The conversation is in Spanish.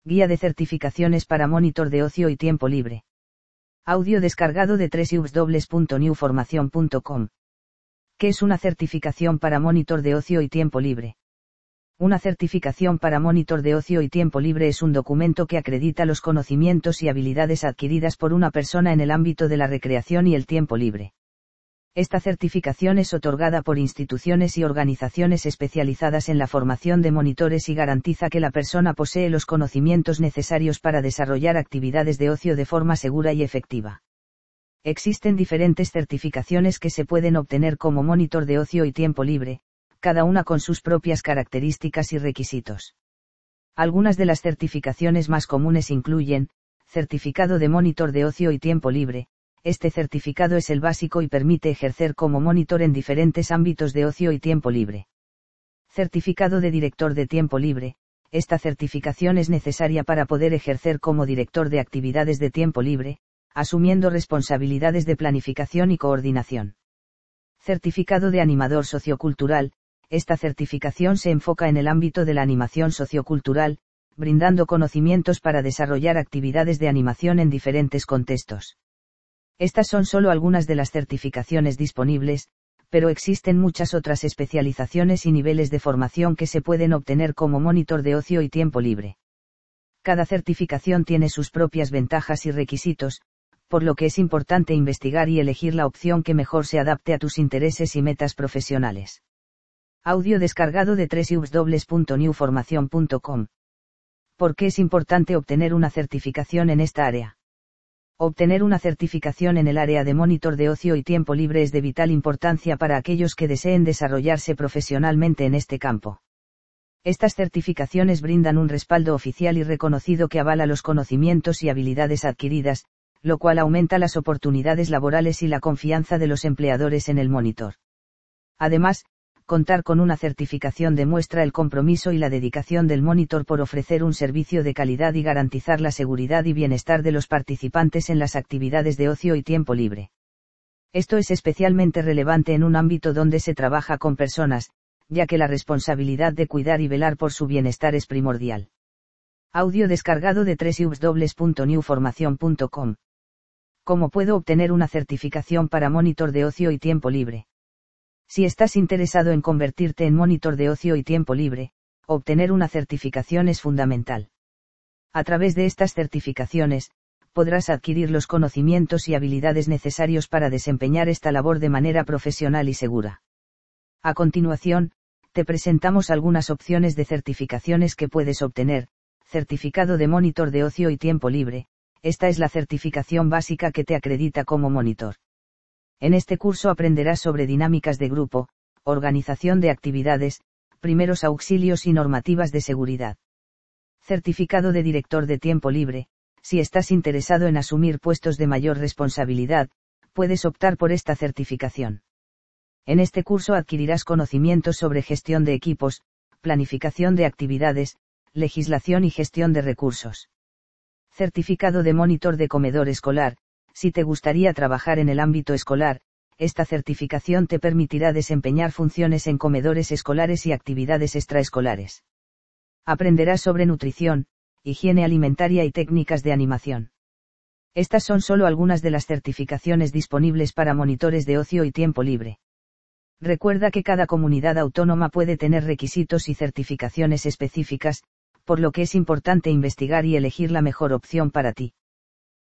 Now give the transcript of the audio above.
Guía de certificaciones para monitor de ocio y tiempo libre. Audio descargado de www.newformacion.com. ¿Qué es una certificación para monitor de ocio y tiempo libre? Una certificación para monitor de ocio y tiempo libre es un documento que acredita los conocimientos y habilidades adquiridas por una persona en el ámbito de la recreación y el tiempo libre. Esta certificación es otorgada por instituciones y organizaciones especializadas en la formación de monitores y garantiza que la persona posee los conocimientos necesarios para desarrollar actividades de ocio de forma segura y efectiva. Existen diferentes certificaciones que se pueden obtener como monitor de ocio y tiempo libre, cada una con sus propias características y requisitos. Algunas de las certificaciones más comunes incluyen: certificado de monitor de ocio y tiempo libre. Este certificado es el básico y permite ejercer como monitor en diferentes ámbitos de ocio y tiempo libre. Certificado de director de tiempo libre. Esta certificación es necesaria para poder ejercer como director de actividades de tiempo libre, asumiendo responsabilidades de planificación y coordinación. Certificado de animador sociocultural. Esta certificación se enfoca en el ámbito de la animación sociocultural, brindando conocimientos para desarrollar actividades de animación en diferentes contextos. Estas son solo algunas de las certificaciones disponibles, pero existen muchas otras especializaciones y niveles de formación que se pueden obtener como monitor de ocio y tiempo libre. Cada certificación tiene sus propias ventajas y requisitos, por lo que es importante investigar y elegir la opción que mejor se adapte a tus intereses y metas profesionales. Audio descargado de www.newformacion.com. ¿Por qué es importante obtener una certificación en esta área? Obtener una certificación en el área de monitor de ocio y tiempo libre es de vital importancia para aquellos que deseen desarrollarse profesionalmente en este campo. Estas certificaciones brindan un respaldo oficial y reconocido que avala los conocimientos y habilidades adquiridas, lo cual aumenta las oportunidades laborales y la confianza de los empleadores en el monitor. Además, contar con una certificación demuestra el compromiso y la dedicación del monitor por ofrecer un servicio de calidad y garantizar la seguridad y bienestar de los participantes en las actividades de ocio y tiempo libre. Esto es especialmente relevante en un ámbito donde se trabaja con personas, ya que la responsabilidad de cuidar y velar por su bienestar es primordial. Audio descargado de www.newformacion.com. ¿Cómo puedo obtener una certificación para monitor de ocio y tiempo libre? Si estás interesado en convertirte en monitor de ocio y tiempo libre, obtener una certificación es fundamental. A través de estas certificaciones, podrás adquirir los conocimientos y habilidades necesarios para desempeñar esta labor de manera profesional y segura. A continuación, te presentamos algunas opciones de certificaciones que puedes obtener. Certificado de monitor de ocio y tiempo libre. Esta es la certificación básica que te acredita como monitor. En este curso aprenderás sobre dinámicas de grupo, organización de actividades, primeros auxilios y normativas de seguridad. Certificado de director de tiempo libre. Si estás interesado en asumir puestos de mayor responsabilidad, puedes optar por esta certificación. En este curso adquirirás conocimientos sobre gestión de equipos, planificación de actividades, legislación y gestión de recursos. Certificado de monitor de comedor escolar. Si te gustaría trabajar en el ámbito escolar, esta certificación te permitirá desempeñar funciones en comedores escolares y actividades extraescolares. Aprenderás sobre nutrición, higiene alimentaria y técnicas de animación. Estas son solo algunas de las certificaciones disponibles para monitores de ocio y tiempo libre. Recuerda que cada comunidad autónoma puede tener requisitos y certificaciones específicas, por lo que es importante investigar y elegir la mejor opción para ti.